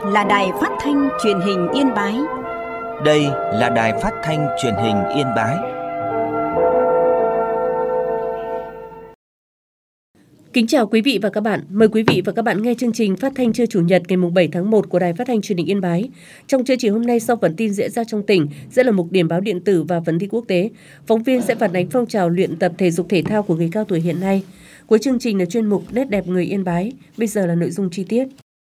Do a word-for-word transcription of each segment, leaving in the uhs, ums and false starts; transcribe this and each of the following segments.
là Đài Phát thanh Truyền hình Yên Bái. Đây là Đài Phát thanh Truyền hình Yên Bái. Kính chào quý vị và các bạn. Mời quý vị và các bạn nghe chương trình phát thanh trưa Chủ nhật ngày bảy tháng một của Đài Phát thanh Truyền hình Yên Bái. Trong chương trình hôm nay, sau phần tin diễn ra trong tỉnh sẽ là mục điểm báo điện tử và vấn thi quốc tế. Phóng viên sẽ phản ánh phong trào luyện tập thể dục thể thao của người cao tuổi hiện nay. Cuối chương trình là chuyên mục Nét đẹp người Yên Bái. Bây giờ là nội dung chi tiết.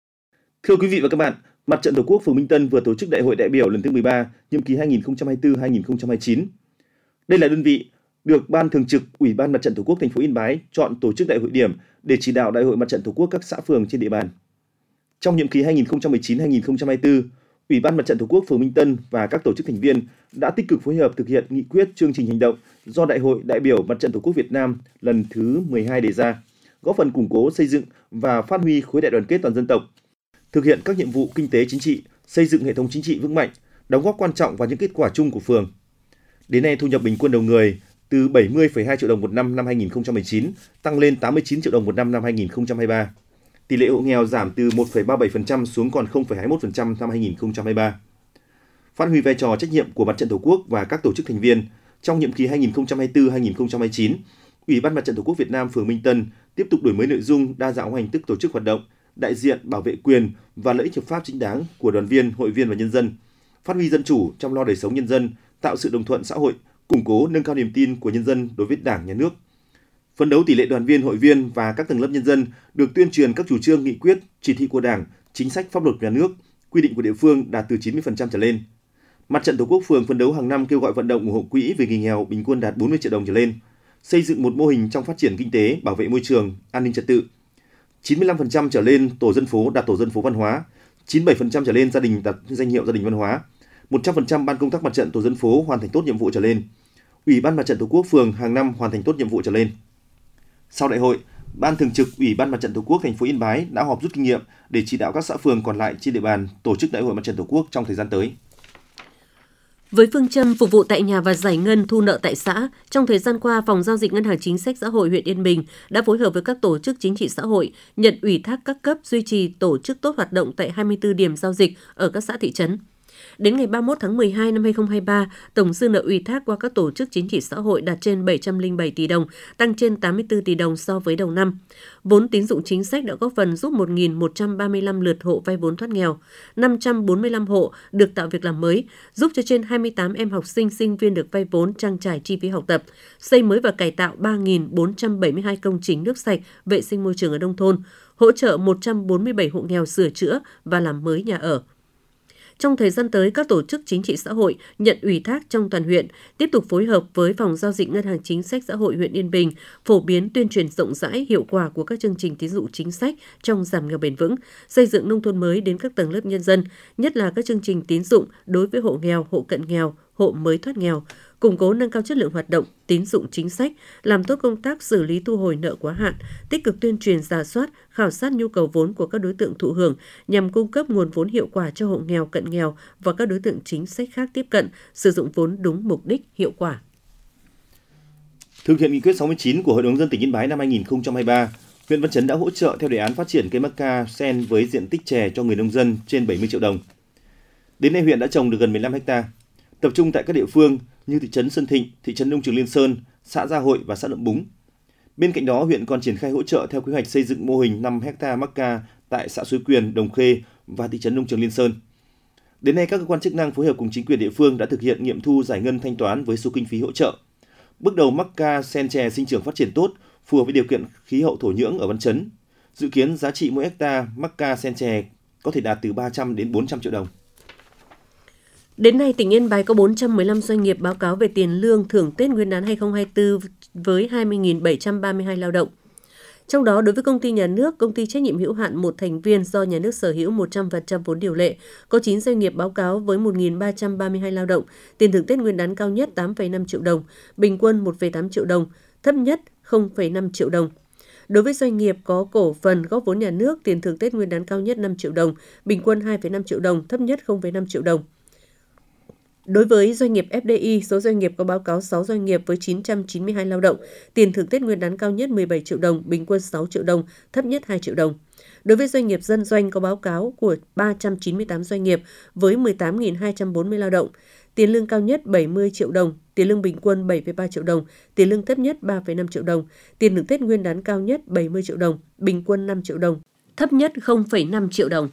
Thưa quý vị và các bạn, Mặt trận Tổ quốc phường Minh Tân vừa tổ chức Đại hội đại biểu lần thứ mười ba, nhiệm kỳ hai nghìn không trăm hai mươi tư đến hai nghìn không trăm hai mươi chín. Đây là đơn vị được Ban Thường trực Ủy ban Mặt trận Tổ quốc thành phố Yên Bái chọn tổ chức đại hội điểm để chỉ đạo Đại hội Mặt trận Tổ quốc các xã phường trên địa bàn. Trong nhiệm kỳ hai nghìn không trăm mười chín đến hai nghìn không trăm hai mươi tư, Ủy ban Mặt trận Tổ quốc phường Minh Tân và các tổ chức thành viên đã tích cực phối hợp thực hiện nghị quyết chương trình hành động do Đại hội đại biểu Mặt trận Tổ quốc Việt Nam lần thứ mười hai đề ra, góp phần củng cố, xây dựng và phát huy khối đại đoàn kết toàn dân tộc, thực hiện các nhiệm vụ kinh tế chính trị, xây dựng hệ thống chính trị vững mạnh, đóng góp quan trọng vào những kết quả chung của phường. Đến nay, thu nhập bình quân đầu người từ bảy mươi phẩy hai triệu đồng một năm năm hai nghìn không trăm mười chín tăng lên tám mươi chín triệu đồng một năm năm hai nghìn không trăm hai mươi ba. Tỷ lệ hộ nghèo giảm từ một phẩy ba mươi bảy phần trăm xuống còn không phẩy hai mươi mốt phần trăm năm hai nghìn không trăm hai mươi ba. Phát huy vai trò trách nhiệm của Mặt trận Tổ quốc và các tổ chức thành viên, trong nhiệm kỳ hai nghìn không trăm hai mươi tư đến hai nghìn không trăm hai mươi chín, Ủy ban Mặt trận Tổ quốc Việt Nam phường Minh Tân tiếp tục đổi mới nội dung, đa dạng hóa hình thức tổ chức hoạt động, đại diện bảo vệ quyền và lợi ích hợp pháp chính đáng của đoàn viên, hội viên và nhân dân, phát huy dân chủ chăm lo đời sống nhân dân, tạo sự đồng thuận xã hội, củng cố nâng cao niềm tin của nhân dân đối với Đảng, Nhà nước. Phấn đấu tỷ lệ đoàn viên, hội viên và các tầng lớp nhân dân được tuyên truyền các chủ trương, nghị quyết, chỉ thị của Đảng, chính sách pháp luật nhà nước, quy định của địa phương đạt từ chín mươi phần trăm trở lên. Mặt trận Tổ quốc phường phấn đấu hàng năm kêu gọi vận động ủng hộ quỹ vì người nghèo bình quân đạt bốn mươi triệu đồng trở lên, xây dựng một mô hình trong phát triển kinh tế, bảo vệ môi trường, an ninh trật tự. chín mươi lăm phần trăm trở lên tổ dân phố đạt tổ dân phố văn hóa, chín mươi bảy phần trăm trở lên gia đình đạt danh hiệu gia đình văn hóa, một trăm phần trăm ban công tác mặt trận tổ dân phố hoàn thành tốt nhiệm vụ trở lên. Ủy ban Mặt trận Tổ quốc phường hàng năm hoàn thành tốt nhiệm vụ trở lên. Sau đại hội, Ban Thường trực Ủy ban Mặt trận Tổ quốc thành phố Yên Bái đã họp rút kinh nghiệm để chỉ đạo các xã phường còn lại trên địa bàn tổ chức Đại hội Mặt trận Tổ quốc trong thời gian tới. Với phương châm phục vụ tại nhà và giải ngân thu nợ tại xã, trong thời gian qua, Phòng Giao dịch Ngân hàng Chính sách Xã hội huyện Yên Bình đã phối hợp với các tổ chức chính trị xã hội, nhận ủy thác các cấp duy trì tổ chức tốt hoạt động tại hai mươi tư điểm giao dịch ở các xã thị trấn. Đến ngày ba mươi mốt tháng mười hai năm hai nghìn không trăm hai mươi ba, tổng dư nợ ủy thác qua các tổ chức chính trị xã hội đạt trên bảy trăm lẻ bảy tỷ đồng, tăng trên tám mươi tư tỷ đồng so với đầu năm. Vốn tín dụng chính sách đã góp phần giúp một nghìn một trăm ba mươi lăm lượt hộ vay vốn thoát nghèo, năm trăm bốn mươi lăm hộ được tạo việc làm mới, giúp cho trên hai mươi tám em học sinh, sinh viên được vay vốn trang trải chi phí học tập, xây mới và cải tạo ba nghìn bốn trăm bảy mươi hai công trình nước sạch, vệ sinh môi trường ở nông thôn, hỗ trợ một trăm bốn mươi bảy hộ nghèo sửa chữa và làm mới nhà ở. Trong thời gian tới, các tổ chức chính trị xã hội nhận ủy thác trong toàn huyện tiếp tục phối hợp với Phòng Giao dịch Ngân hàng Chính sách Xã hội huyện Yên Bình, phổ biến tuyên truyền rộng rãi hiệu quả của các chương trình tín dụng chính sách trong giảm nghèo bền vững, xây dựng nông thôn mới đến các tầng lớp nhân dân, nhất là các chương trình tín dụng đối với hộ nghèo, hộ cận nghèo, hộ mới thoát nghèo, củng cố nâng cao chất lượng hoạt động tín dụng chính sách, làm tốt công tác xử lý thu hồi nợ quá hạn, tích cực tuyên truyền rà soát, khảo sát nhu cầu vốn của các đối tượng thụ hưởng nhằm cung cấp nguồn vốn hiệu quả cho hộ nghèo, cận nghèo và các đối tượng chính sách khác tiếp cận, sử dụng vốn đúng mục đích, hiệu quả. Thực hiện nghị quyết sáu mươi chín của Hội đồng nhân dân tỉnh Yên Bái năm hai nghìn không trăm hai mươi ba, huyện Văn Chấn đã hỗ trợ theo đề án phát triển cây mắc ca sen với diện tích chè cho người nông dân trên bảy mươi triệu đồng. Đến nay huyện đã trồng được gần mười lăm héc ta, tập trung tại các địa phương như thị trấn Sơn Thịnh, thị trấn Nông Trường Liên Sơn, xã Gia Hội và xã Nậm Búng. Bên cạnh đó, huyện còn triển khai hỗ trợ theo quy hoạch xây dựng mô hình năm héc ta mắc ca tại xã Suối Quyền, Đồng Khê và thị trấn Nông Trường Liên Sơn. Đến nay, các cơ quan chức năng phối hợp cùng chính quyền địa phương đã thực hiện nghiệm thu giải ngân thanh toán với số kinh phí hỗ trợ. Bước đầu mắc ca sen chè sinh trưởng phát triển tốt, phù hợp với điều kiện khí hậu thổ nhưỡng ở Văn Chấn. Dự kiến giá trị mỗi hecta mắc ca sen chè có thể đạt từ ba trăm đến bốn trăm triệu đồng. Đến nay, tỉnh Yên Bái có bốn trăm mười lăm doanh nghiệp báo cáo về tiền lương thưởng Tết Nguyên đán hai nghìn không trăm hai mươi tư với hai mươi nghìn bảy trăm ba mươi hai lao động. Trong đó, đối với công ty nhà nước, công ty trách nhiệm hữu hạn một thành viên do nhà nước sở hữu một trăm phần trăm vốn điều lệ, có chín doanh nghiệp báo cáo với một nghìn ba trăm ba mươi hai lao động, tiền thưởng Tết Nguyên đán cao nhất tám phẩy năm triệu đồng, bình quân một phẩy tám triệu đồng, thấp nhất không phẩy năm triệu đồng. Đối với doanh nghiệp có cổ phần góp vốn nhà nước, tiền thưởng Tết Nguyên đán cao nhất năm triệu đồng, bình quân hai phẩy năm triệu đồng, thấp nhất không phẩy năm triệu đồng. Đối với doanh nghiệp ép đê i, số doanh nghiệp có báo cáo sáu doanh nghiệp với chín trăm chín mươi hai lao động, tiền thưởng Tết Nguyên đán cao nhất mười bảy triệu đồng, bình quân sáu triệu đồng, thấp nhất hai triệu đồng. Đối với doanh nghiệp dân doanh có báo cáo của ba trăm chín mươi tám doanh nghiệp với mười tám nghìn hai trăm bốn mươi lao động, tiền lương cao nhất bảy mươi triệu đồng, tiền lương bình quân bảy phẩy ba triệu đồng, tiền lương thấp nhất ba phẩy năm triệu đồng, tiền thưởng Tết Nguyên đán cao nhất bảy mươi triệu đồng, bình quân năm triệu đồng, thấp nhất không phẩy năm triệu đồng.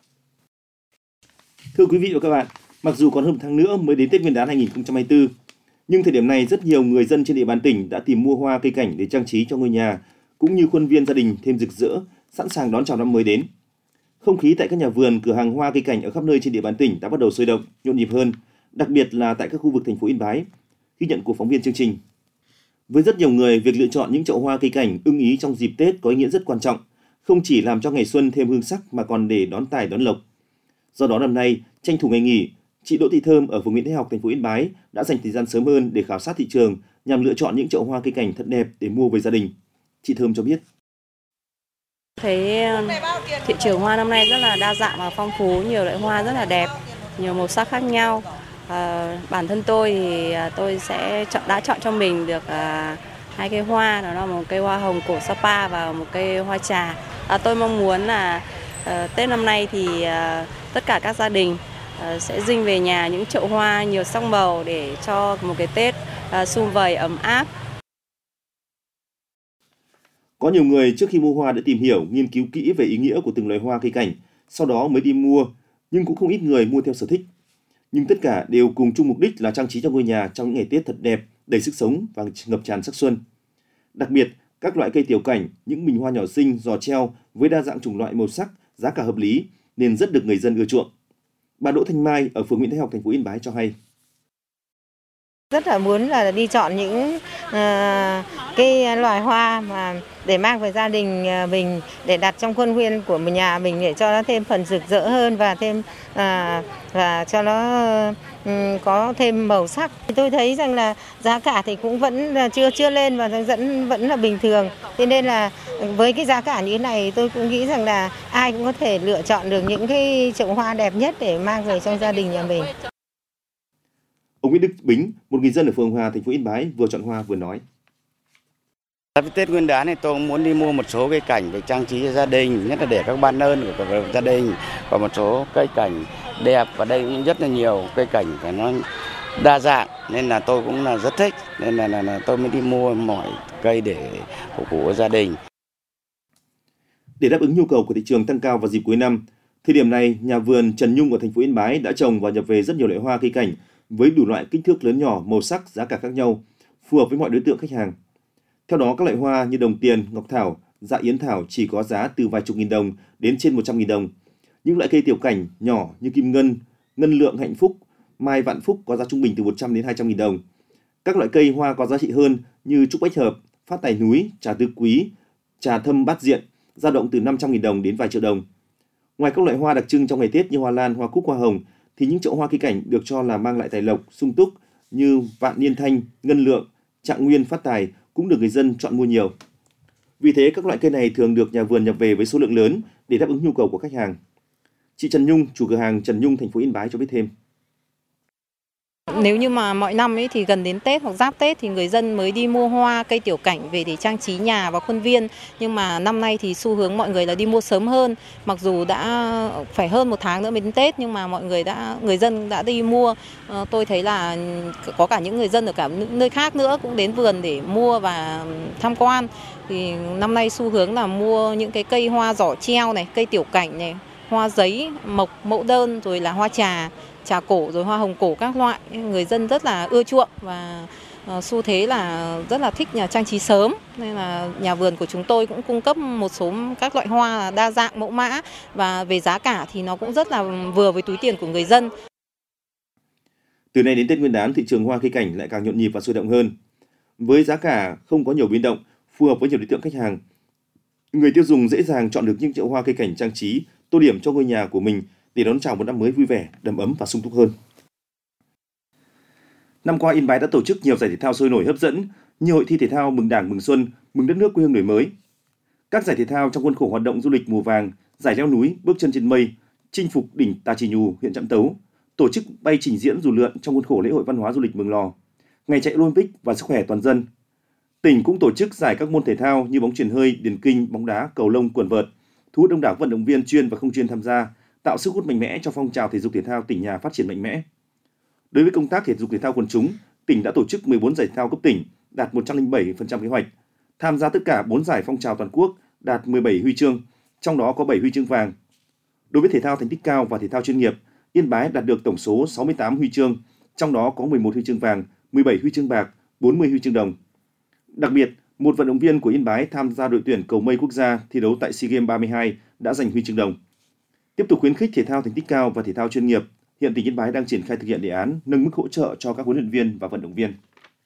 Thưa quý vị và các bạn, mặc dù còn hơn một tháng nữa mới đến Tết Nguyên đán hai nghìn không trăm hai mươi tư, nhưng thời điểm này rất nhiều người dân trên địa bàn tỉnh đã tìm mua hoa cây cảnh để trang trí cho ngôi nhà, cũng như khuôn viên gia đình thêm rực rỡ, sẵn sàng đón chào năm mới đến. Không khí tại các nhà vườn, cửa hàng hoa cây cảnh ở khắp nơi trên địa bàn tỉnh đã bắt đầu sôi động, nhộn nhịp hơn, đặc biệt là tại các khu vực thành phố Yên Bái. Ghi nhận của phóng viên chương trình. Với rất nhiều người, việc lựa chọn những chậu hoa cây cảnh ưng ý trong dịp Tết có ý nghĩa rất quan trọng, không chỉ làm cho ngày xuân thêm hương sắc mà còn để đón tài đón lộc. Do đó năm nay, tranh thủ ngày nghỉ, chị Đỗ Thị Thơm ở phường Nguyễn Thái Học, thành phố Yên Bái đã dành thời gian sớm hơn để khảo sát thị trường nhằm lựa chọn những chậu hoa cây cảnh thật đẹp để mua về gia đình. Chị Thơm cho biết. Thấy thị trường hoa năm nay rất là đa dạng và phong phú, nhiều loại hoa rất là đẹp, nhiều màu sắc khác nhau. À, bản thân tôi thì tôi sẽ chọn đã chọn cho mình được à, hai cây hoa, đó là một cây hoa hồng cổ Sapa và một cây hoa trà. À, tôi mong muốn là à, Tết năm nay thì à, tất cả các gia đình à, sẽ dinh về nhà những chậu hoa nhiều sắc màu để cho một cái Tết à, sum vầy ấm áp. Có nhiều người trước khi mua hoa đã tìm hiểu, nghiên cứu kỹ về ý nghĩa của từng loài hoa cây cảnh, sau đó mới đi mua, nhưng cũng không ít người mua theo sở thích. Nhưng tất cả đều cùng chung mục đích là trang trí cho ngôi nhà trong những ngày Tết thật đẹp, đầy sức sống và ngập tràn sắc xuân. Đặc biệt, các loại cây tiểu cảnh, những bình hoa nhỏ xinh, giò treo với đa dạng chủng loại màu sắc, giá cả hợp lý nên rất được người dân ưa chuộng. Bà Đỗ Thanh Mai ở phường Nguyễn Thái Học, thành phố Yên Bái cho hay. Rất là muốn là đi chọn những uh, cái loài hoa mà để mang về gia đình mình, để đặt trong khuôn viên của nhà mình để cho nó thêm phần rực rỡ hơn và thêm uh, và cho nó um, có thêm màu sắc. Tôi thấy rằng là giá cả thì cũng vẫn chưa chưa lên và vẫn vẫn là bình thường. Thế nên là với cái giá cả như thế này, tôi cũng nghĩ rằng là ai cũng có thể lựa chọn được những cái chậu hoa đẹp nhất để mang về trong gia đình nhà mình. Ông Nguyễn Đức Bính, một người dân ở phường Hòa, thành phố Yên Bái vừa chọn hoa vừa nói. Tết Nguyên đán này tôi cũng muốn đi mua một số cây cảnh để trang trí cho gia đình, nhất là để các ban ơn của gia đình, và một số cây cảnh đẹp, và đây cũng rất là nhiều cây cảnh và nó đa dạng nên là tôi cũng là rất thích, nên là, là, là tôi mới đi mua mọi cây để phục vụ gia đình. Để đáp ứng nhu cầu của thị trường tăng cao vào dịp cuối năm, thời điểm này nhà vườn Trần Nhung ở thành phố Yên Bái đã trồng và nhập về rất nhiều loại hoa cây cảnh với đủ loại kích thước lớn nhỏ, màu sắc, giá cả khác nhau, phù hợp với mọi đối tượng khách hàng. Theo đó, các loại hoa như đồng tiền, ngọc thảo, dạ yến thảo chỉ có giá từ vài chục nghìn đồng đến trên một trăm nghìn đồng. Những loại cây tiểu cảnh nhỏ như kim ngân, ngân lượng hạnh phúc, mai vạn phúc có giá trung bình từ một trăm đến hai trăm nghìn đồng. Các loại cây hoa có giá trị hơn như trúc bách hợp, phát tài núi, trà tứ quý, trà thâm bát diện, dao động từ năm trăm nghìn đồng đến vài triệu đồng. Ngoài các loại hoa đặc trưng trong ngày Tết như hoa lan, hoa cúc, hoa hồng, thì những chậu hoa cây cảnh được cho là mang lại tài lộc, sung túc như vạn niên thanh, ngân lượng, trạng nguyên, phát tài cũng được người dân chọn mua nhiều. Vì thế, các loại cây này thường được nhà vườn nhập về với số lượng lớn để đáp ứng nhu cầu của khách hàng. Chị Trần Nhung, chủ cửa hàng Trần Nhung, thành phố Yên Bái cho biết thêm. Nếu như mà mọi năm ấy thì gần đến Tết hoặc giáp Tết thì người dân mới đi mua hoa cây tiểu cảnh về để trang trí nhà và khuôn viên. Nhưng mà năm nay thì xu hướng mọi người là đi mua sớm hơn. Mặc dù đã phải hơn một tháng nữa mới đến Tết nhưng mà mọi người đã người dân đã đi mua. À, tôi thấy là có cả những người dân ở cả những nơi khác nữa cũng đến vườn để mua và tham quan. Thì năm nay xu hướng là mua những cái cây hoa giỏ treo này, cây tiểu cảnh này, hoa giấy, mộc, mẫu đơn rồi là hoa trà. Trà cổ rồi hoa hồng cổ các loại, người dân rất là ưa chuộng và uh, xu thế là rất là thích nhà trang trí sớm, nên là nhà vườn của chúng tôi cũng cung cấp một số các loại hoa đa dạng mẫu mã và về giá cả thì nó cũng rất là vừa với túi tiền của người dân. Từ nay đến Tết Nguyên đán, thị trường hoa cây cảnh lại càng nhộn nhịp và sôi động hơn. Với giá cả không có nhiều biến động, phù hợp với nhiều đối tượng khách hàng, người tiêu dùng dễ dàng chọn được những chậu hoa cây cảnh trang trí, tô điểm cho ngôi nhà của mình để đón chào một năm mới vui vẻ, đầm ấm và sung túc hơn. Năm qua, Yên Bái đã tổ chức nhiều giải thể thao sôi nổi hấp dẫn, như hội thi thể thao mừng Đảng, mừng Xuân, mừng đất nước quê hương đổi mới. Các giải thể thao trong khuôn khổ hoạt động du lịch mùa vàng, giải leo núi, bước chân trên mây, chinh phục đỉnh Tà Chỉ Nhù, huyện Trạm Tấu, tổ chức bay trình diễn dù lượn trong khuôn khổ lễ hội văn hóa du lịch Mường Lò, ngày chạy Olympic và sức khỏe toàn dân. Tỉnh cũng tổ chức giải các môn thể thao như bóng chuyền hơi, điền kinh, bóng đá, cầu lông, quần vợt, thu hút đông đảo vận động viên chuyên và không chuyên tham gia, tạo sức hút mạnh mẽ cho phong trào thể dục thể thao tỉnh nhà phát triển mạnh mẽ. Đối với công tác thể dục thể thao quần chúng, tỉnh đã tổ chức mười bốn giải thể thao cấp tỉnh, đạt một trăm lẻ bảy phần trăm kế hoạch, tham gia tất cả bốn giải phong trào toàn quốc, đạt mười bảy huy chương, trong đó có bảy huy chương vàng. Đối với thể thao thành tích cao và thể thao chuyên nghiệp, Yên Bái đạt được tổng số sáu mươi tám huy chương, trong đó có mười một huy chương vàng, mười bảy huy chương bạc, bốn mươi huy chương đồng. Đặc biệt, một vận động viên của Yên Bái tham gia đội tuyển cầu mây quốc gia thi đấu tại SEA Games ba mươi hai đã giành huy chương đồng. Tiếp tục khuyến khích thể thao thành tích cao và thể thao chuyên nghiệp, hiện tỉnh Yên Bái đang triển khai thực hiện đề án nâng mức hỗ trợ cho các huấn luyện viên và vận động viên.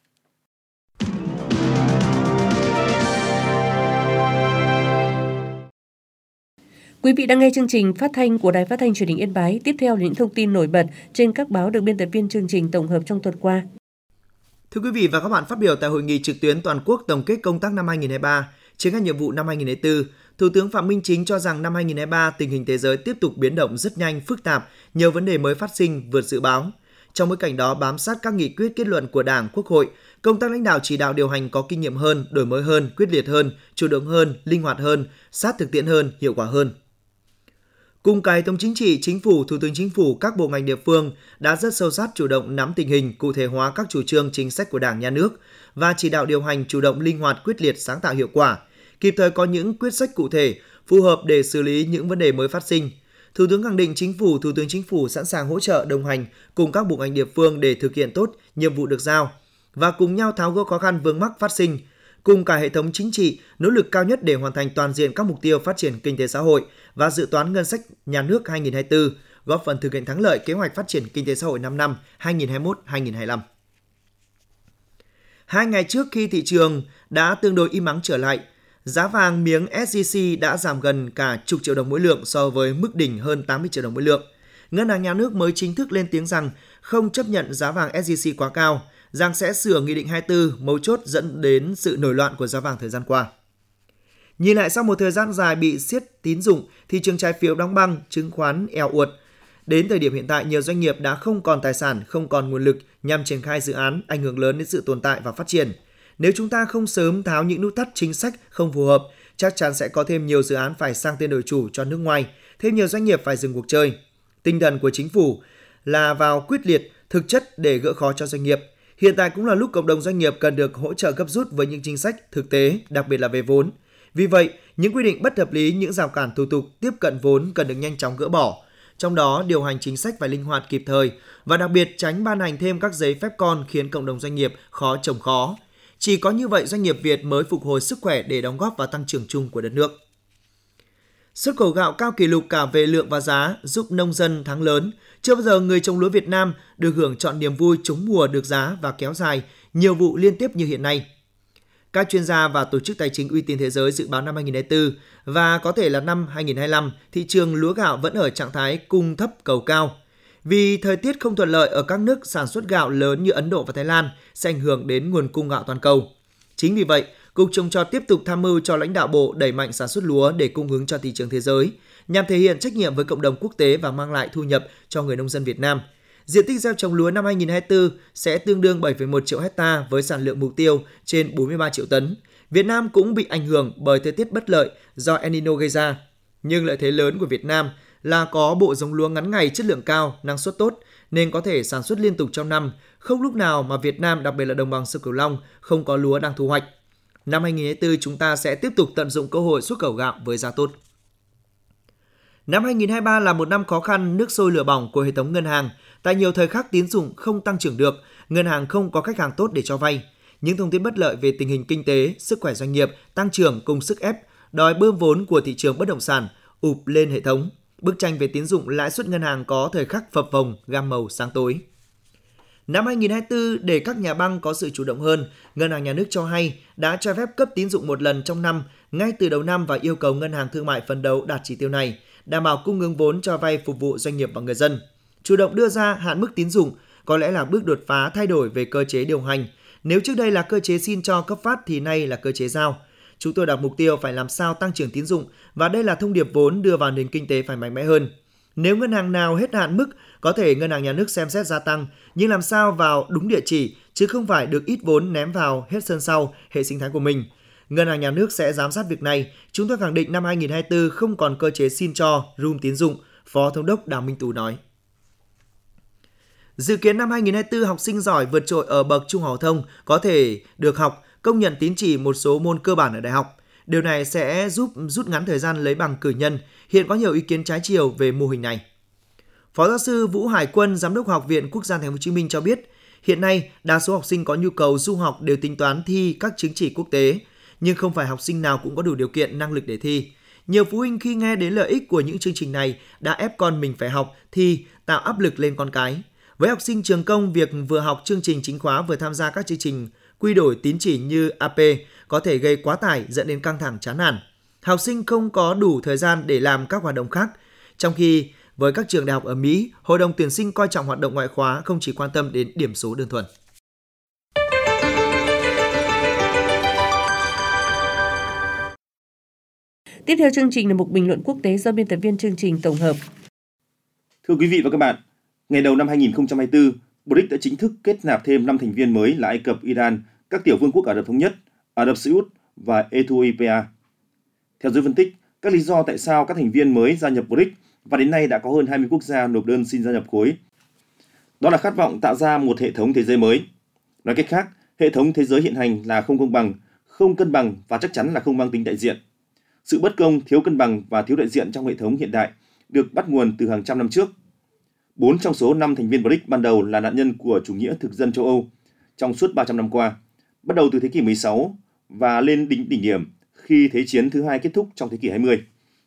Quý vị đang nghe chương trình phát thanh của Đài Phát thanh Truyền hình Yên Bái. Tiếp theo là những thông tin nổi bật trên các báo được biên tập viên chương trình tổng hợp trong tuần qua. Thưa quý vị và các bạn, phát biểu tại hội nghị trực tuyến toàn quốc tổng kết công tác năm hai nghìn không trăm hai mươi ba, triển khai nhiệm vụ năm hai nghìn không trăm hai mươi tư, Thủ tướng Phạm Minh Chính cho rằng năm hai nghìn không trăm hai mươi ba tình hình thế giới tiếp tục biến động rất nhanh, phức tạp, nhiều vấn đề mới phát sinh vượt dự báo. Trong bối cảnh đó, bám sát các nghị quyết kết luận của Đảng, Quốc hội, công tác lãnh đạo chỉ đạo điều hành có kinh nghiệm hơn, đổi mới hơn, quyết liệt hơn, chủ động hơn, linh hoạt hơn, sát thực tiễn hơn, hiệu quả hơn. Cùng cả hệ thống chính trị, chính phủ, thủ tướng chính phủ, các bộ ngành địa phương đã rất sâu sát chủ động nắm tình hình, cụ thể hóa các chủ trương chính sách của Đảng, Nhà nước và chỉ đạo điều hành chủ động, linh hoạt, quyết liệt, sáng tạo, hiệu quả, kịp thời có những quyết sách cụ thể, phù hợp để xử lý những vấn đề mới phát sinh. Thủ tướng khẳng định chính phủ, thủ tướng chính phủ sẵn sàng hỗ trợ, đồng hành cùng các bộ ngành địa phương để thực hiện tốt nhiệm vụ được giao và cùng nhau tháo gỡ khó khăn vướng mắc phát sinh. Cùng cả hệ thống chính trị nỗ lực cao nhất để hoàn thành toàn diện các mục tiêu phát triển kinh tế xã hội và dự toán ngân sách nhà nước hai nghìn không trăm hai mươi tư, góp phần thực hiện thắng lợi kế hoạch phát triển kinh tế xã hội năm năm hai nghìn không trăm hai mươi mốt đến hai nghìn không trăm hai mươi lăm. Hai ngày trước khi thị trường đã tương đối im ắng trở lại, giá vàng miếng ét gi xê đã giảm gần cả chục triệu đồng mỗi lượng so với mức đỉnh hơn tám mươi triệu đồng mỗi lượng. Ngân hàng Nhà nước mới chính thức lên tiếng rằng không chấp nhận giá vàng ét gi xê quá cao, rằng sẽ sửa Nghị định hai mươi tư, mấu chốt dẫn đến sự nổi loạn của giá vàng thời gian qua. Nhìn lại sau một thời gian dài bị siết tín dụng, thị trường trái phiếu đóng băng, chứng khoán eo uột. Đến thời điểm hiện tại, nhiều doanh nghiệp đã không còn tài sản, không còn nguồn lực nhằm triển khai dự án, ảnh hưởng lớn đến sự tồn tại và phát triển. Nếu chúng ta không sớm tháo những nút thắt chính sách không phù hợp, chắc chắn sẽ có thêm nhiều dự án phải sang tên đổi chủ cho nước ngoài, thêm nhiều doanh nghiệp phải dừng cuộc chơi. Tinh thần của chính phủ là vào quyết liệt, thực chất để gỡ khó cho doanh nghiệp. Hiện tại cũng là lúc cộng đồng doanh nghiệp cần được hỗ trợ gấp rút với những chính sách thực tế, đặc biệt là về vốn. Vì vậy, những quy định bất hợp lý, những rào cản thủ tục tiếp cận vốn cần được nhanh chóng gỡ bỏ. Trong đó, điều hành chính sách phải linh hoạt kịp thời và đặc biệt tránh ban hành thêm các giấy phép con khiến cộng đồng doanh nghiệp khó chồng khó. Chỉ có như vậy doanh nghiệp Việt mới phục hồi sức khỏe để đóng góp vào tăng trưởng chung của đất nước. Xuất khẩu gạo cao kỷ lục cả về lượng và giá giúp nông dân thắng lớn. Chưa bao giờ người trồng lúa Việt Nam được hưởng trọn niềm vui trúng mùa được giá và kéo dài nhiều vụ liên tiếp như hiện nay. Các chuyên gia và tổ chức tài chính uy tín thế giới dự báo năm hai nghìn không trăm hai mươi tư và có thể là năm hai nghìn không trăm hai mươi lăm, thị trường lúa gạo vẫn ở trạng thái cung thấp cầu cao. Vì thời tiết không thuận lợi ở các nước sản xuất gạo lớn như Ấn Độ và Thái Lan sẽ ảnh hưởng đến nguồn cung gạo toàn cầu. Chính vì vậy, Cục Trồng trọt tiếp tục tham mưu cho lãnh đạo bộ đẩy mạnh sản xuất lúa để cung ứng cho thị trường thế giới, nhằm thể hiện trách nhiệm với cộng đồng quốc tế và mang lại thu nhập cho người nông dân Việt Nam. Diện tích gieo trồng lúa năm hai nghìn không trăm hai mươi tư sẽ tương đương bảy phẩy một triệu hectare với sản lượng mục tiêu trên bốn mươi ba triệu tấn. Việt Nam cũng bị ảnh hưởng bởi thời tiết bất lợi do El Nino gây ra. Nhưng lợi thế lớn của Việt Nam là có bộ giống lúa ngắn ngày chất lượng cao, năng suất tốt nên có thể sản xuất liên tục trong năm, không lúc nào mà Việt Nam, đặc biệt là đồng bằng sông Cửu Long, không có lúa đang thu hoạch. Năm hai nghìn không trăm hai mươi tư chúng ta sẽ tiếp tục tận dụng cơ hội xuất khẩu gạo với giá tốt. Năm hai nghìn không trăm hai mươi ba là một năm khó khăn, nước sôi lửa bỏng của hệ thống ngân hàng. Tại nhiều thời khắc tín dụng không tăng trưởng được, ngân hàng không có khách hàng tốt để cho vay. Những thông tin bất lợi về tình hình kinh tế, sức khỏe doanh nghiệp, tăng trưởng cùng sức ép, đòi bơm vốn của thị trường bất động sản ụp lên hệ thống. Bức tranh về tín dụng, lãi suất ngân hàng có thời khắc phập phồng, gam màu sáng tối. Năm hai nghìn không trăm hai mươi tư, để các nhà băng có sự chủ động hơn, Ngân hàng Nhà nước cho hay đã cho phép cấp tín dụng một lần trong năm ngay từ đầu năm và yêu cầu ngân hàng thương mại phấn đấu đạt chỉ tiêu này, đảm bảo cung ứng vốn cho vay phục vụ doanh nghiệp và người dân. Chủ động đưa ra hạn mức tín dụng có lẽ là bước đột phá thay đổi về cơ chế điều hành. Nếu trước đây là cơ chế xin cho cấp phát thì nay là cơ chế giao. Chúng tôi đặt mục tiêu phải làm sao tăng trưởng tín dụng và đây là thông điệp vốn đưa vào nền kinh tế phải mạnh mẽ hơn. Nếu ngân hàng nào hết hạn mức, có thể ngân hàng nhà nước xem xét gia tăng, nhưng làm sao vào đúng địa chỉ, chứ không phải được ít vốn ném vào hết sân sau hệ sinh thái của mình. Ngân hàng nhà nước sẽ giám sát việc này. Chúng tôi khẳng định năm hai nghìn không trăm hai mươi tư không còn cơ chế xin cho, room tín dụng, Phó Thống đốc Đào Minh Tú nói. Dự kiến năm hai nghìn không trăm hai mươi tư, học sinh giỏi vượt trội ở bậc trung học phổ thông có thể được học, công nhận tín chỉ một số môn cơ bản ở đại học. Điều này sẽ giúp rút ngắn thời gian lấy bằng cử nhân. Hiện có nhiều ý kiến trái chiều về mô hình này. Phó giáo sư Vũ Hải Quân, Giám đốc Học viện Quốc gia Thành phố Hồ Chí Minh cho biết, hiện nay đa số học sinh có nhu cầu du học đều tính toán thi các chứng chỉ quốc tế, nhưng không phải học sinh nào cũng có đủ điều kiện năng lực để thi. Nhiều phụ huynh khi nghe đến lợi ích của những chương trình này đã ép con mình phải học, thi, tạo áp lực lên con cái. Với học sinh trường công, việc vừa học chương trình chính khóa vừa tham gia các chương trình quy đổi tín chỉ như a pê có thể gây quá tải dẫn đến căng thẳng chán nản. Học sinh không có đủ thời gian để làm các hoạt động khác. Trong khi với các trường đại học ở Mỹ, hội đồng tuyển sinh coi trọng hoạt động ngoại khóa, không chỉ quan tâm đến điểm số đơn thuần. Tiếp theo chương trình là mục bình luận quốc tế do biên tập viên chương trình tổng hợp. Thưa quý vị và các bạn, ngày đầu năm hai nghìn không trăm hai mươi tư, bê rê i xê đã chính thức kết nạp thêm năm thành viên mới là Ai Cập, Iran, các tiểu vương quốc Ả Rập Thống Nhất, Ả Rập Xê Út và Ethiopia. Theo giới phân tích, các lý do tại sao các thành viên mới gia nhập bê rê i xê và đến nay đã có hơn hai mươi quốc gia nộp đơn xin gia nhập khối. Đó là khát vọng tạo ra một hệ thống thế giới mới. Nói cách khác, hệ thống thế giới hiện hành là không công bằng, không cân bằng và chắc chắn là không mang tính đại diện. Sự bất công, thiếu cân bằng và thiếu đại diện trong hệ thống hiện đại được bắt nguồn từ hàng trăm năm trước. Bốn trong số năm thành viên bê rê i xê ban đầu là nạn nhân của chủ nghĩa thực dân châu Âu trong suốt ba trăm năm qua, bắt đầu từ thế kỷ mười sáu và lên đỉnh đỉnh điểm khi Thế chiến thứ hai kết thúc trong thế kỷ hai mươi.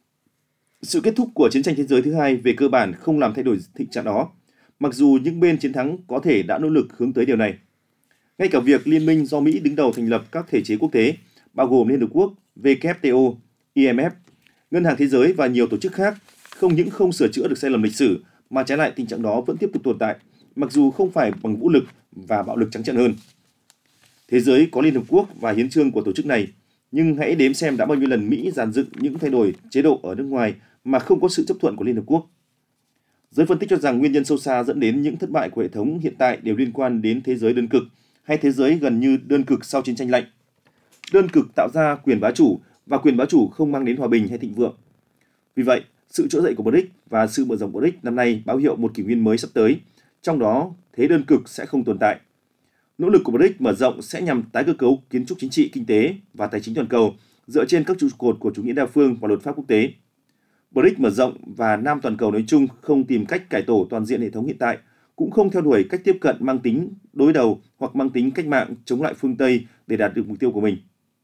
Sự kết thúc của chiến tranh thế giới thứ hai về cơ bản không làm thay đổi thực trạng đó, mặc dù những bên chiến thắng có thể đã nỗ lực hướng tới điều này. Ngay cả việc liên minh do Mỹ đứng đầu thành lập các thể chế quốc tế, bao gồm Liên Hợp Quốc, vê kép tê o, i em ép, Ngân hàng Thế giới và nhiều tổ chức khác, không những không sửa chữa được sai lầm lịch sử, mà trái lại tình trạng đó vẫn tiếp tục tồn tại, mặc dù không phải bằng vũ lực và bạo lực trắng trợn hơn. Thế giới có Liên Hợp Quốc và hiến chương của tổ chức này, nhưng hãy đếm xem đã bao nhiêu lần Mỹ dàn dựng những thay đổi chế độ ở nước ngoài mà không có sự chấp thuận của Liên Hợp Quốc. Giới phân tích cho rằng nguyên nhân sâu xa dẫn đến những thất bại của hệ thống hiện tại đều liên quan đến thế giới đơn cực hay thế giới gần như đơn cực sau chiến tranh lạnh. Đơn cực tạo ra quyền bá chủ và quyền bá chủ không mang đến hòa bình hay thịnh vượng. Vì vậy, sự trỗi dậy của bê rê i xê và sự mở rộng bê rê i xê năm nay báo hiệu một kỷ nguyên mới sắp tới, trong đó thế đơn cực sẽ không tồn tại. Nỗ lực của bê rê i xê mở rộng sẽ nhằm tái cơ cấu kiến trúc chính trị, kinh tế và tài chính toàn cầu dựa trên các trụ cột của chủ nghĩa đa phương và luật pháp quốc tế. bê rê i xê mở rộng và Nam toàn cầu nói chung không tìm cách cải tổ toàn diện hệ thống hiện tại, cũng không theo đuổi cách tiếp cận mang tính đối đầu hoặc mang tính cách mạng chống lại phương Tây để đạt được mục tiêu của mình.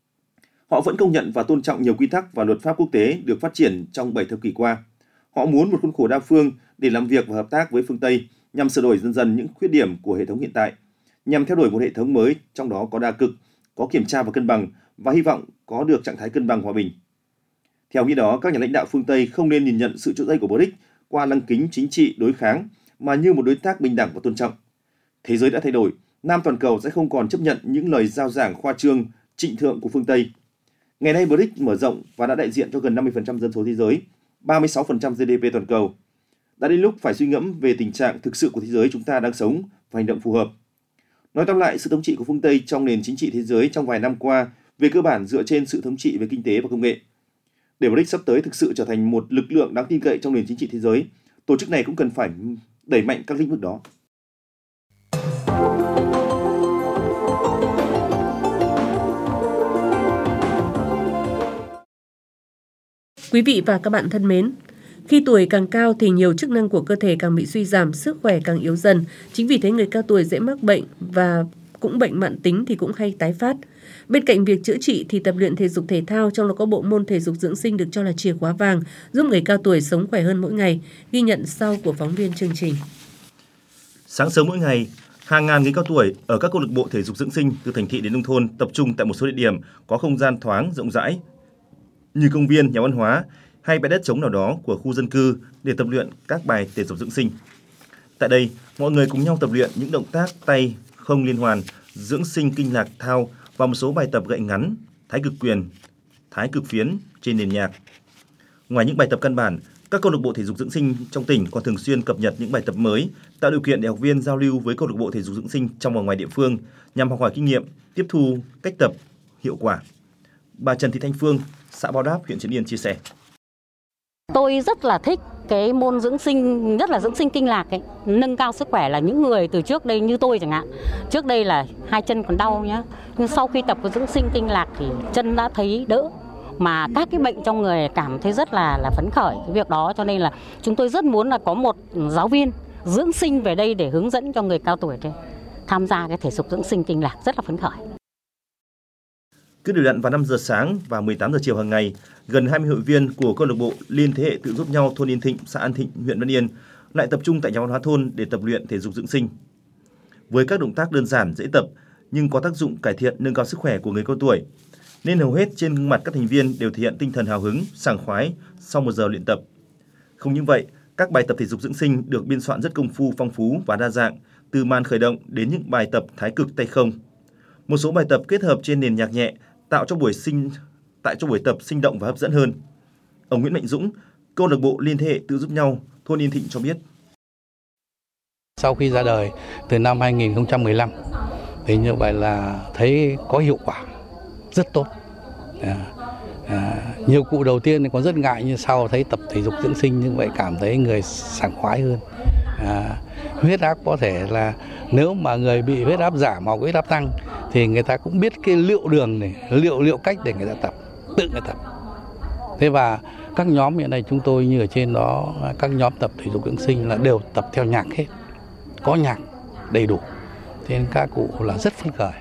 Họ vẫn công nhận và tôn trọng nhiều quy tắc và luật pháp quốc tế được phát triển trong bảy thập kỷ qua. Họ muốn một khuôn khổ đa phương để làm việc và hợp tác với phương Tây nhằm sửa đổi dần dần những khuyết điểm của hệ thống hiện tại, nhằm theo đuổi một hệ thống mới trong đó có đa cực, có kiểm tra và cân bằng và hy vọng có được trạng thái cân bằng hòa bình. Theo nghĩa đó, các nhà lãnh đạo phương Tây không nên nhìn nhận sự trỗi dậy của bê rê i xê qua lăng kính chính trị đối kháng mà như một đối tác bình đẳng và tôn trọng. Thế giới đã thay đổi, Nam toàn cầu sẽ không còn chấp nhận những lời giao giảng khoa trương, trịnh thượng của phương Tây. Ngày nay bê rê i xê mở rộng và đã đại diện cho gần năm mươi phần trăm dân số thế giới, ba mươi sáu phần trăm giê đê pê toàn cầu. Đã đến lúc phải suy ngẫm về tình trạng thực sự của thế giới chúng ta đang sống và hành động phù hợp. Nói tóm lại, sự thống trị của phương Tây trong nền chính trị thế giới trong vài năm qua về cơ bản dựa trên sự thống trị về kinh tế và công nghệ. Để bê rê i xê sắp tới thực sự trở thành một lực lượng đáng tin cậy trong nền chính trị thế giới, tổ chức này cũng cần phải đẩy mạnh các lĩnh vực đó. Quý vị và các bạn thân mến, khi tuổi càng cao thì nhiều chức năng của cơ thể càng bị suy giảm, sức khỏe càng yếu dần. Chính vì thế người cao tuổi dễ mắc bệnh và cũng bệnh mãn tính thì cũng hay tái phát. Bên cạnh việc chữa trị thì tập luyện thể dục thể thao, trong đó có bộ môn thể dục dưỡng sinh được cho là chìa khóa vàng giúp người cao tuổi sống khỏe hơn mỗi ngày. Ghi nhận sau của phóng viên chương trình. Sáng sớm mỗi ngày, hàng ngàn người cao tuổi ở các câu lạc bộ thể dục dưỡng sinh từ thành thị đến nông thôn tập trung tại một số địa điểm có không gian thoáng rộng rãi như công viên, nhà văn hóa hay bãi đất trống nào đó của khu dân cư để tập luyện các bài thể dục dưỡng sinh. Tại đây, mọi người cùng nhau tập luyện những động tác tay không liên hoàn, dưỡng sinh kinh lạc thao và một số bài tập gậy ngắn, thái cực quyền, thái cực phiến trên nền nhạc. Ngoài những bài tập căn bản, Các câu lạc bộ thể dục dưỡng sinh trong tỉnh còn thường xuyên cập nhật những bài tập mới, tạo điều kiện để học viên giao lưu với câu lạc bộ thể dục dưỡng sinh trong và ngoài địa phương nhằm học hỏi kinh nghiệm, tiếp thu cách tập hiệu quả. Bà Trần Thị Thanh Phương, xã Bao Đáp, huyện Trấn Yên chia sẻ. Tôi rất là thích cái môn dưỡng sinh, nhất là dưỡng sinh kinh lạc ấy, nâng cao sức khỏe là những người từ trước đây như tôi chẳng hạn. Trước đây là hai chân còn đau nhá, nhưng sau khi tập với dưỡng sinh kinh lạc thì chân đã thấy đỡ, mà các cái bệnh trong người cảm thấy rất là là phấn khởi cái việc đó, cho nên là chúng tôi rất muốn là có một giáo viên dưỡng sinh về đây để hướng dẫn cho người cao tuổi đây tham gia cái thể dục dưỡng sinh kinh lạc, rất là phấn khởi. Cứ đều đặn vào năm giờ sáng và mười tám giờ chiều hàng ngày, gần hai mươi hội viên của câu lạc bộ Liên Thế hệ tự giúp nhau thôn Yên Thịnh, xã An Thịnh, huyện Văn Yên lại tập trung tại nhà văn hóa thôn để tập luyện thể dục dưỡng sinh. Với các động tác đơn giản, dễ tập nhưng có tác dụng cải thiện nâng cao sức khỏe của người cao tuổi, nên hầu hết trên gương mặt các thành viên đều thể hiện tinh thần hào hứng, sảng khoái sau một giờ luyện tập. Không những vậy, các bài tập thể dục dưỡng sinh được biên soạn rất công phu, phong phú và đa dạng, từ màn khởi động đến những bài tập thái cực tay không. Một số bài tập kết hợp trên nền nhạc nhẹ tạo cho buổi sinh tại cho buổi tập sinh động và hấp dẫn hơn. Ông Nguyễn Mạnh Dũng, câu lạc bộ Liên Thế hệ tự giúp nhau thôn Yên Thịnh cho biết. Sau khi ra đời từ năm hai nghìn không trăm mười lăm thì như vậy là thấy có hiệu quả rất tốt. À, à, nhiều cụ đầu tiên thì còn rất ngại, nhưng sau thấy tập thể dục dưỡng sinh như vậy cảm thấy người sảng khoái hơn. À, huyết áp có thể là nếu mà người bị huyết áp giảm hoặc huyết áp tăng thì người ta cũng biết cái liệu đường này, liệu liệu cách để người ta tập, tự người tập. Thế và các nhóm hiện nay chúng tôi như ở trên đó, các nhóm tập thể dục dưỡng sinh là đều tập theo nhạc hết, có nhạc đầy đủ, thế nên các cụ là rất phấn khởi.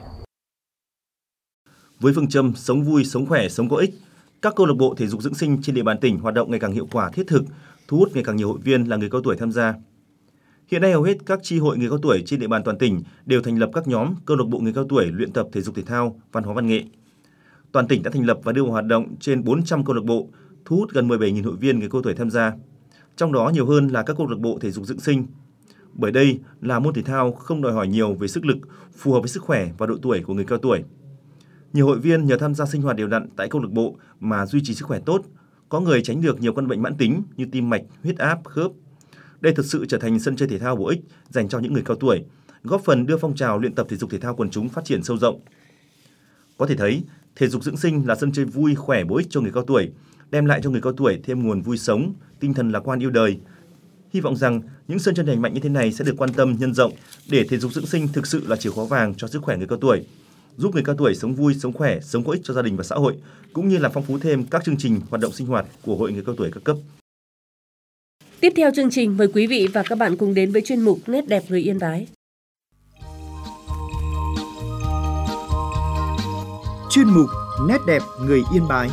Với phương châm sống vui, sống khỏe, sống có ích, các câu lạc bộ thể dục dưỡng sinh trên địa bàn tỉnh hoạt động ngày càng hiệu quả, thiết thực, thu hút ngày càng nhiều hội viên là người cao tuổi tham gia. Hiện nay hầu hết các chi hội người cao tuổi trên địa bàn toàn tỉnh đều thành lập các nhóm câu lạc bộ người cao tuổi luyện tập thể dục thể thao, văn hóa văn nghệ. Toàn tỉnh đã thành lập và đưa vào hoạt động trên bốn trăm câu lạc bộ, thu hút gần mười bảy nghìn hội viên người cao tuổi tham gia. Trong đó nhiều hơn là các câu lạc bộ thể dục dưỡng sinh. Bởi đây là môn thể thao không đòi hỏi nhiều về sức lực, phù hợp với sức khỏe và độ tuổi của người cao tuổi. Nhiều hội viên nhờ tham gia sinh hoạt đều đặn tại câu lạc bộ mà duy trì sức khỏe tốt, có người tránh được nhiều căn bệnh mãn tính như tim mạch, huyết áp, khớp. Đây thực sự trở thành sân chơi thể thao bổ ích dành cho những người cao tuổi, góp phần đưa phong trào luyện tập thể dục thể thao quần chúng phát triển sâu rộng. Có thể thấy, thể dục dưỡng sinh là sân chơi vui, khỏe, bổ ích cho người cao tuổi, đem lại cho người cao tuổi thêm nguồn vui sống, tinh thần lạc quan yêu đời. Hy vọng rằng những sân chơi lành mạnh như thế này sẽ được quan tâm nhân rộng để thể dục dưỡng sinh thực sự là chìa khóa vàng cho sức khỏe người cao tuổi, giúp người cao tuổi sống vui, sống khỏe, sống có ích cho gia đình và xã hội, cũng như làm phong phú thêm các chương trình hoạt động sinh hoạt của hội người cao tuổi các cấp. Tiếp theo chương trình, mời quý vị và các bạn cùng đến với chuyên mục Nét đẹp người Yên Bái. Chuyên mục Nét đẹp người Yên Bái.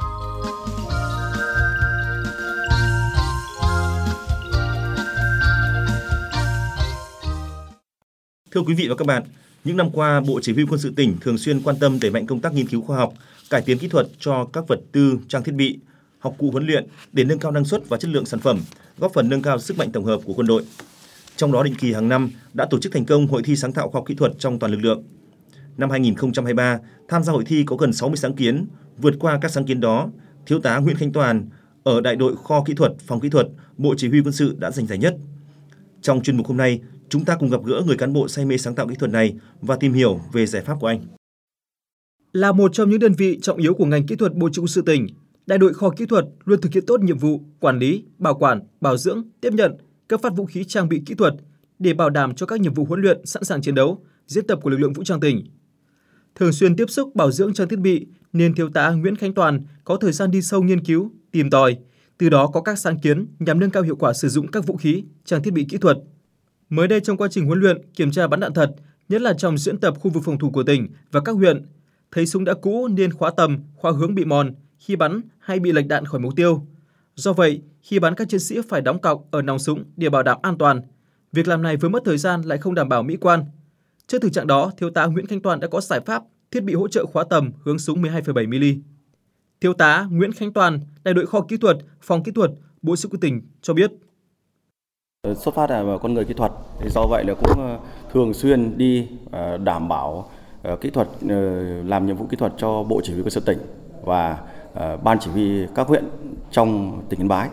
Thưa quý vị và các bạn, những năm qua, Bộ Chỉ huy Quân sự tỉnh thường xuyên quan tâm đẩy mạnh công tác nghiên cứu khoa học, cải tiến kỹ thuật cho các vật tư, trang thiết bị, học cụ huấn luyện để nâng cao năng suất và chất lượng sản phẩm, góp phần nâng cao sức mạnh tổng hợp của quân đội. Trong đó, định kỳ hàng năm đã tổ chức thành công hội thi sáng tạo khoa học kỹ thuật trong toàn lực lượng. Năm hai nghìn không trăm hai mươi ba, tham gia hội thi có gần sáu mươi sáng kiến. Vượt qua các sáng kiến đó, Thiếu tá Nguyễn Khánh Toàn ở đại đội kho kỹ thuật, phòng kỹ thuật, Bộ Chỉ huy Quân sự đã giành giải nhất. Trong chuyên mục hôm nay, chúng ta cùng gặp gỡ người cán bộ say mê sáng tạo kỹ thuật này và tìm hiểu về giải pháp của anh. Là một trong những đơn vị trọng yếu của ngành kỹ thuật Bộ Chỉ huy Quân sự tỉnh, đại đội kho kỹ thuật luôn thực hiện tốt nhiệm vụ quản lý, bảo quản, bảo dưỡng, tiếp nhận, cấp phát vũ khí trang bị kỹ thuật để bảo đảm cho các nhiệm vụ huấn luyện sẵn sàng chiến đấu, diễn tập của lực lượng vũ trang tỉnh. Thường xuyên tiếp xúc bảo dưỡng trang thiết bị nên Thiếu tá Nguyễn Khánh Toàn có thời gian đi sâu nghiên cứu, tìm tòi, từ đó có các sáng kiến nhằm nâng cao hiệu quả sử dụng các vũ khí, trang thiết bị kỹ thuật. Mới đây trong quá trình huấn luyện, kiểm tra bắn đạn thật, nhất là trong diễn tập khu vực phòng thủ của tỉnh và các huyện, thấy súng đã cũ nên khóa tầm, khóa hướng bị mòn, khi bắn hay bị lệch đạn khỏi mục tiêu. Do vậy, khi bắn các chiến sĩ phải đóng cọc ở nòng súng để bảo đảm an toàn. Việc làm này vừa mất thời gian lại không đảm bảo mỹ quan. Trước thực trạng đó, Thiếu tá Nguyễn Khánh Toàn đã có giải pháp thiết bị hỗ trợ khóa tầm hướng súng mười hai phẩy bảy mi-li-mét. Thiếu tá Nguyễn Khánh Toàn, đại đội kho kỹ thuật, phòng kỹ thuật, Bộ Chỉ huy tỉnh cho biết. Xuất phát là con người kỹ thuật, do vậy là cũng thường xuyên đi đảm bảo kỹ thuật, làm nhiệm vụ kỹ thuật cho Bộ Chỉ huy Quân sự tỉnh và ban chỉ huy các huyện trong tỉnh Yên Bái.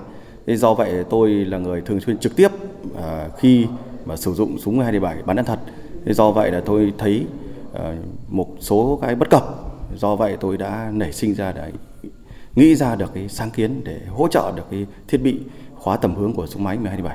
Do vậy tôi là người thường xuyên trực tiếp khi mà sử dụng súng M hai D bảy bắn đạn thật. Do vậy là tôi thấy một số cái bất cập. Do vậy tôi đã nảy sinh ra để nghĩ ra được cái sáng kiến để hỗ trợ được cái thiết bị khóa tầm hướng của súng máy M hai D bảy.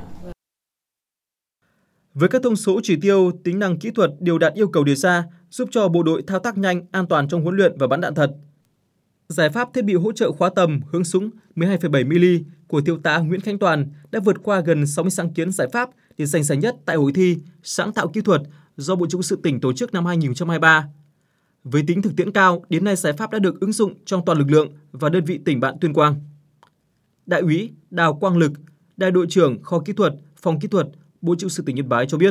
Với các thông số chỉ tiêu, tính năng kỹ thuật đều đạt yêu cầu đề ra, giúp cho bộ đội thao tác nhanh, an toàn trong huấn luyện và bắn đạn thật. Giải pháp thiết bị hỗ trợ khóa tầm hướng súng mười hai phẩy bảy mi-li của Thiếu tá Nguyễn Khánh Toàn đã vượt qua gần sáu mươi sáng kiến giải pháp để giành giải nhất tại hội thi sáng tạo kỹ thuật do Bộ Chỉ huy Sự tỉnh tổ chức năm hai nghìn không trăm hai mươi ba. Với tính thực tiễn cao, đến nay giải pháp đã được ứng dụng trong toàn lực lượng và đơn vị tỉnh bạn Tuyên Quang. Đại úy Đào Quang Lực, Đại đội trưởng kho kỹ thuật, phòng kỹ thuật, Bộ Chỉ huy Sự tỉnh Yên Bái cho biết.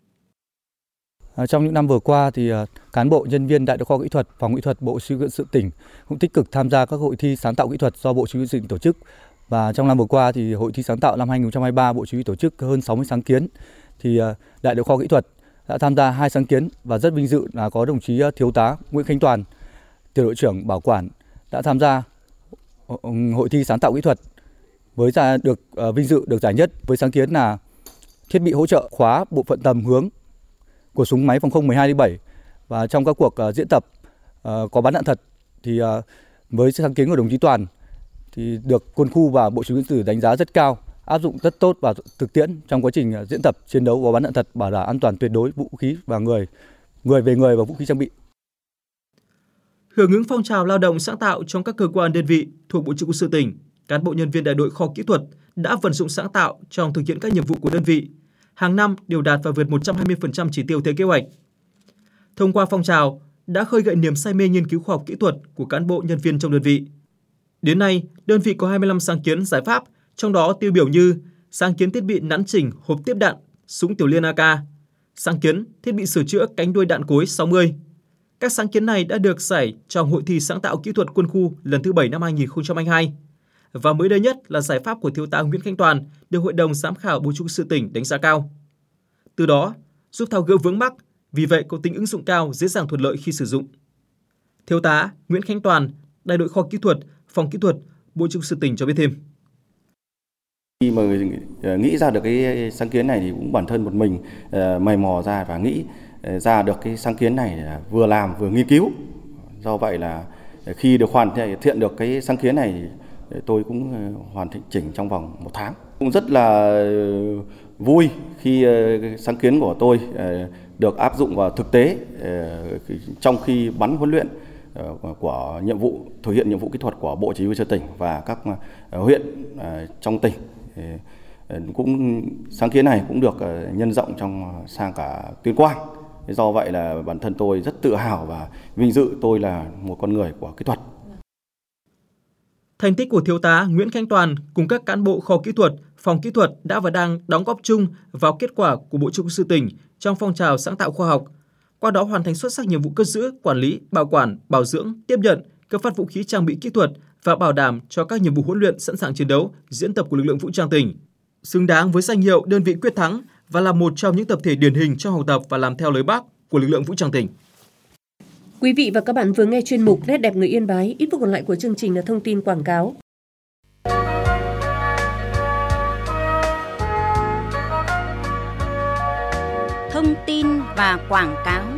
Trong những năm vừa qua thì cán bộ nhân viên Đại đội kho kỹ thuật, phòng kỹ thuật Bộ Chỉ huy Sự tỉnh cũng tích cực tham gia các hội thi sáng tạo kỹ thuật do Bộ Chỉ huy Sự tỉnh tổ chức. Và trong năm vừa qua thì hội thi sáng tạo năm hai nghìn không trăm hai mươi ba Bộ Chỉ huy tổ chức hơn sáu mươi sáng kiến. Thì Đại đội kho kỹ thuật đã tham gia hai sáng kiến và rất vinh dự là có đồng chí Thiếu tá Nguyễn Khánh Toàn, tiểu đội trưởng bảo quản đã tham gia hội thi sáng tạo kỹ thuật với ra được uh, vinh dự được giải nhất với sáng kiến là thiết bị hỗ trợ khóa bộ phận tầm hướng của súng máy phòng không M hai D bảy. Và trong các cuộc uh, diễn tập uh, có bắn đạn thật thì uh, với sáng kiến của đồng chí Toàn thì được quân khu và Bộ Chỉ huy Sự đánh giá rất cao, áp dụng rất tốt vào thực tiễn trong quá trình diễn tập chiến đấu và bắn đạn thật, bảo đảm an toàn tuyệt đối vũ khí và người, người về người và vũ khí trang bị. Hưởng ứng phong trào lao động sáng tạo trong các cơ quan đơn vị thuộc Bộ Chỉ huy Sự tỉnh, cán bộ nhân viên Đại đội kho kỹ thuật đã vận dụng sáng tạo trong thực hiện các nhiệm vụ của đơn vị, hàng năm đều đạt và vượt một trăm hai mươi phần trăm chỉ tiêu theo kế hoạch. Thông qua phong trào đã khơi gợi niềm say mê nghiên cứu khoa học kỹ thuật của cán bộ nhân viên trong đơn vị. Đến nay, đơn vị có hai mươi lăm sáng kiến giải pháp, trong đó tiêu biểu như sáng kiến thiết bị nắn chỉnh hộp tiếp đạn súng tiểu liên a ca, sáng kiến thiết bị sửa chữa cánh đuôi đạn cối sáu mươi. Các sáng kiến này đã được giải trong hội thi sáng tạo kỹ thuật quân khu lần thứ bảy năm hai nghìn không trăm hai mươi hai. Và mới đây nhất là giải pháp của Thiếu tá Nguyễn Khánh Toàn được Hội đồng giám khảo Bộ Chỉ huy Sự tỉnh đánh giá cao. Từ đó, giúp tháo gỡ vướng mắc, vì vậy có tính ứng dụng cao, dễ dàng thuận lợi khi sử dụng. Thiếu tá Nguyễn Khánh Toàn, Đại đội kho kỹ thuật, phòng kỹ thuật, Bộ Chỉ huy Sự tỉnh cho biết thêm. Khi mà nghĩ ra được cái sáng kiến này thì cũng bản thân một mình mày mò ra và nghĩ ra được cái sáng kiến này vừa làm vừa nghiên cứu. Do vậy là khi được hoàn thiện được cái sáng kiến này tôi cũng hoàn chỉnh trong vòng một tháng. Cũng rất là vui khi sáng kiến của tôi được áp dụng vào thực tế trong khi bắn huấn luyện của nhiệm vụ thực hiện nhiệm vụ kỹ thuật của Bộ Chỉ huy Sự tỉnh và các huyện trong tỉnh. Cũng sáng kiến này cũng được nhân rộng trong sang cả Tuyên Quang. Do vậy là bản thân tôi rất tự hào và vinh dự tôi là một con người của kỹ thuật. Thành tích của Thiếu tá Nguyễn Khánh Toàn cùng các cán bộ kho kỹ thuật, phòng kỹ thuật đã và đang đóng góp chung vào kết quả của Bộ Chỉ huy Sự tỉnh trong phong trào sáng tạo khoa học. Qua đó hoàn thành xuất sắc nhiệm vụ cất giữ, quản lý, bảo quản, bảo dưỡng, tiếp nhận, cấp phát vũ khí trang bị kỹ thuật và bảo đảm cho các nhiệm vụ huấn luyện sẵn sàng chiến đấu, diễn tập của lực lượng vũ trang tỉnh. Xứng đáng với danh hiệu đơn vị quyết thắng và là một trong những tập thể điển hình trong học tập và làm theo lời Bác của lực lượng vũ trang tỉnh. Quý vị và các bạn vừa nghe chuyên mục Nét đẹp người Yên Bái. Ít phút còn lại của chương trình là thông tin quảng cáo. Thông tin và quảng cáo.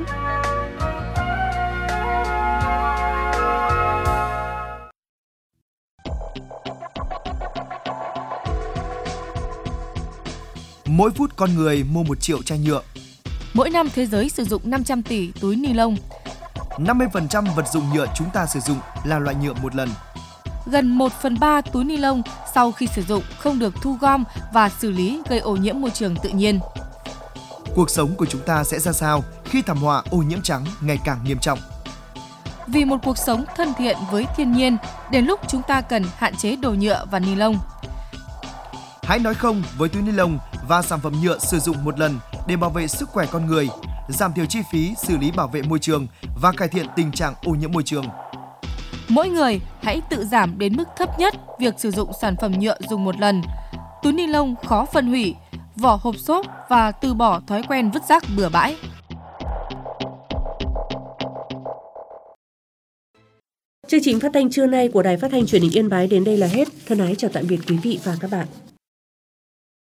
Mỗi phút con người mua một triệu chai nhựa. Mỗi năm thế giới sử dụng năm trăm tỷ túi ni lông. năm mươi phần trăm vật dụng nhựa chúng ta sử dụng là loại nhựa một lần. Gần một phần ba túi ni lông sau khi sử dụng không được thu gom và xử lý, gây ô nhiễm môi trường tự nhiên. Cuộc sống của chúng ta sẽ ra sao khi thảm họa ô nhiễm trắng ngày càng nghiêm trọng? Vì một cuộc sống thân thiện với thiên nhiên, đến lúc chúng ta cần hạn chế đồ nhựa và ni lông. Hãy nói không với túi ni lông và sản phẩm nhựa sử dụng một lần để bảo vệ sức khỏe con người, giảm thiểu chi phí xử lý bảo vệ môi trường và cải thiện tình trạng ô nhiễm môi trường. Mỗi người hãy tự giảm đến mức thấp nhất việc sử dụng sản phẩm nhựa dùng một lần, túi ni lông khó phân hủy, vỏ hộp xốp và từ bỏ thói quen vứt rác bừa bãi. Chương trình phát thanh trưa nay của Đài Phát thanh Truyền hình Yên Bái đến đây là hết. Thân ái chào tạm biệt quý vị và các bạn.